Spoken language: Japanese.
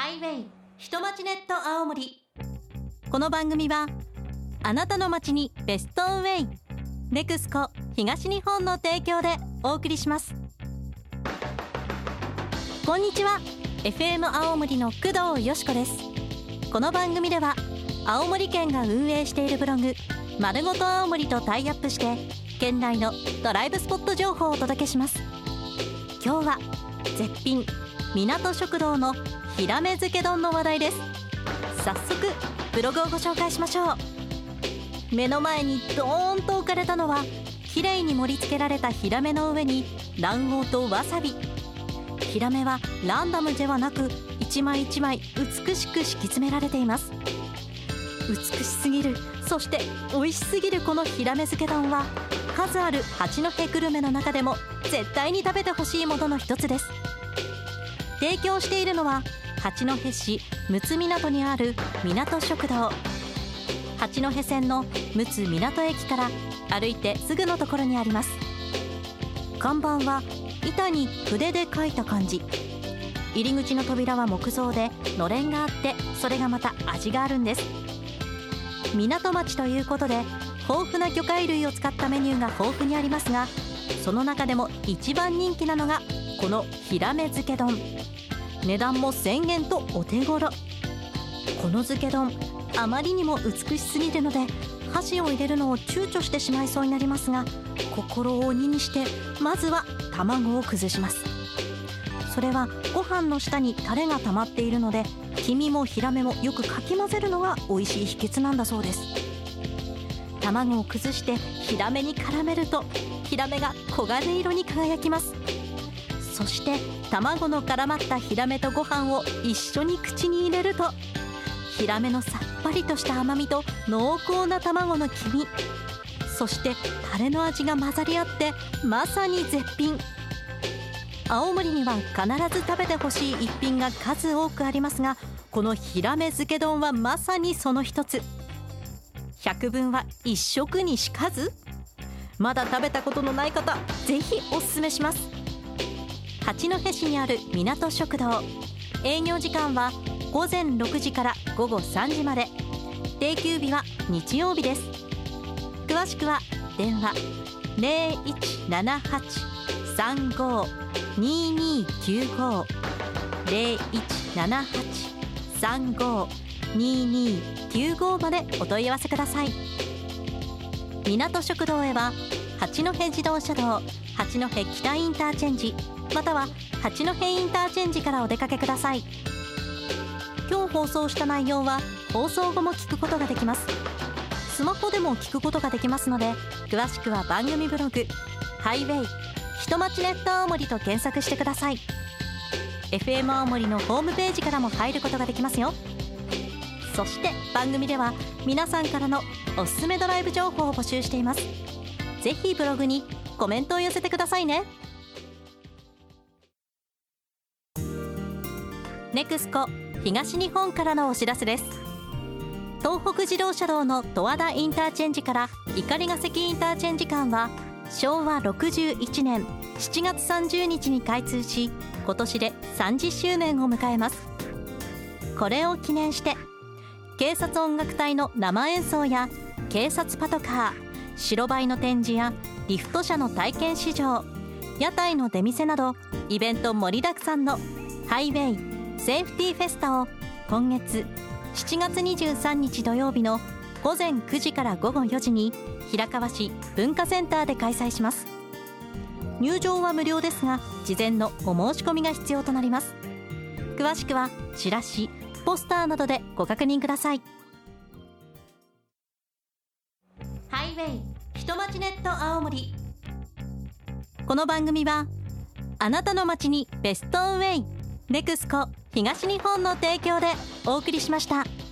ハイウェイ人町ネット青森。この番組はあなたの街にベストウェイネクスコ東日本の提供でお送りします。こんにちは、 FM 青森の工藤よしこです。この番組では青森県が運営しているブログまるごと青森とタイアップして県内のドライブスポット情報をお届けします。今日は絶品港食堂のヒラメ漬け丼の話題です。早速ブログをご紹介しましょう。目の前にドーンと置かれたのはきれいに盛り付けられたヒラメの上に卵黄とわさび。ヒラメはランダムではなく一枚一枚美しく敷き詰められています。美しすぎる、そして美味しすぎるこのヒラメ漬け丼は数ある八戸グルメの中でも絶対に食べてほしいものの一つです。提供しているのは八戸市陸奥港にある港食堂。八戸線の陸奥港駅から歩いてすぐのところにあります。看板は板に筆で書いた漢字。入り口の扉は木造でのれんがあって、それがまた味があるんです。港町ということで豊富な魚介類を使ったメニューが豊富にありますが、その中でも一番人気なのがこのヒラメ漬け丼。値段も1000円とお手頃。この漬け丼あまりにも美しすぎるので箸を入れるのを躊躇してしまいそうになりますが、心を鬼にしてまずは卵を崩します。それはご飯の下にタレが溜まっているので、黄身もヒラメもよくかき混ぜるのが美味しい秘訣なんだそうです。卵を崩してヒラメに絡めるとヒラメが黄金色に輝きます。そして卵の絡まったヒラメとご飯を一緒に口に入れると、ヒラメのさっぱりとした甘みと濃厚な卵の黄身、そしてタレの味が混ざり合ってまさに絶品。青森には必ず食べてほしい一品が数多くありますが、このヒラメ漬け丼はまさにその一つ。百聞は一食にしかず。まだ食べたことのない方、ぜひおすすめします。八戸市にある港食堂。営業時間は午前6時から午後3時まで。定休日は日曜日です。詳しくは電話 0178-35-2295 0178-35-2295 までお問い合わせください。港食堂へは八戸自動車道八戸北インターチェンジ、または八戸インターチェンジからお出かけください。今日放送した内容は放送後も聞くことができます。スマホでも聞くことができますので、詳しくは番組ブログハイウェイ人町ネット青森と検索してください。 FM 青森のホームページからも入ることができますよ。そして番組では皆さんからのおすすめドライブ情報を募集しています。ぜひブログにコメントを寄せてくださいね。ネクスコ東日本からのお知らせです。東北自動車道の十和田インターチェンジから碇ヶ関インターチェンジ間は昭和61年7月30日に開通し、今年で30周年を迎えます。これを記念して警察音楽隊の生演奏や警察パトカー、白バイの展示やリフト車の体験試乗、屋台の出店などイベント盛りだくさんのハイウェイセーフティーフェスタを今月7月23日土曜日の午前9時から午後4時に平川市文化センターで開催します。入場は無料ですが、事前のお申し込みが必要となります。詳しくはチラシ、ポスターなどでご確認ください。ハイウェイ人町ネット青森。この番組はあなたの街にベストウェイネクスコ東日本の提供でお送りしました。